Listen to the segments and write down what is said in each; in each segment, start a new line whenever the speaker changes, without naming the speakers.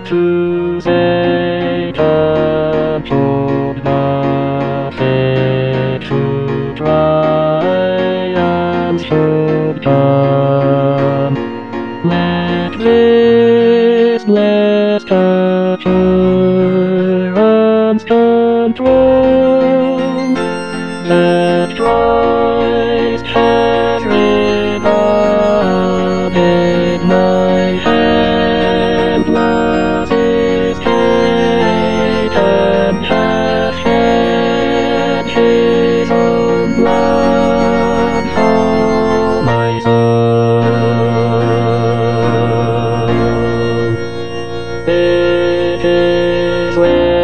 to say compute nothing to try and should come. Let this bless capture control that Christ has regarded my handless escape and has shed his own blood for my soul. It is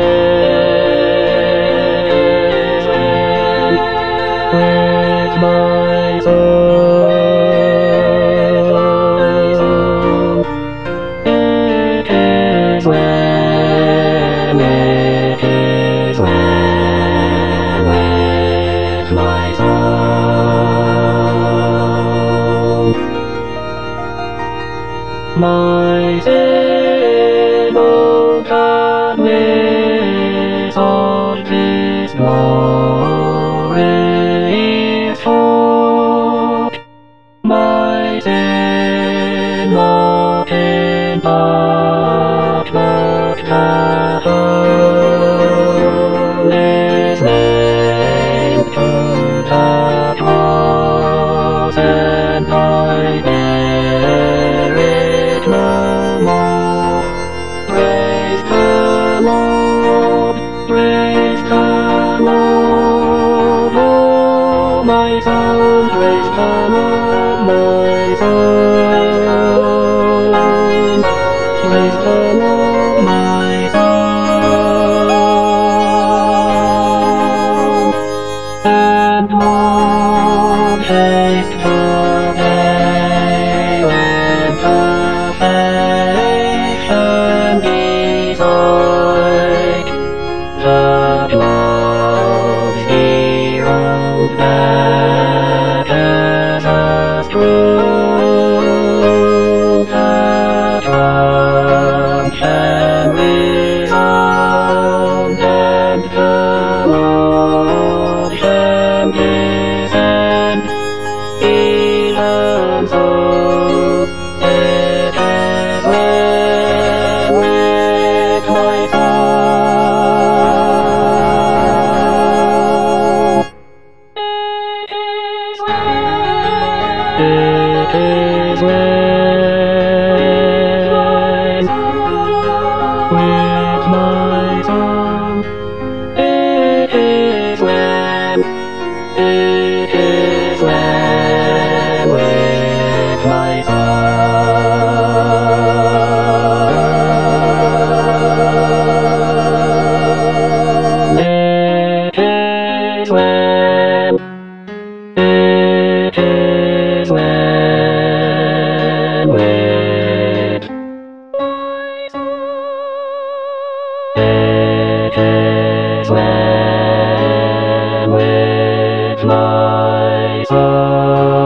with my soul. It is when with my soul. My sin, O God, without this glorious hope, my sin not in part, but cattle is nailed to the cross, and I bear it no more. Praise the Lord, praise the Lord, oh my soul, praise the Lord, my soul, praise the Lord, my soul, and Lord, haste the day when perfection beside the clouds hero that as us through the trunk can resound and the Lord can descend. Even so, it is well with my soul. It is well. It is well with my soul. It is well. It is well with my soul. It is well. It is well with my soul. It is well with my soul.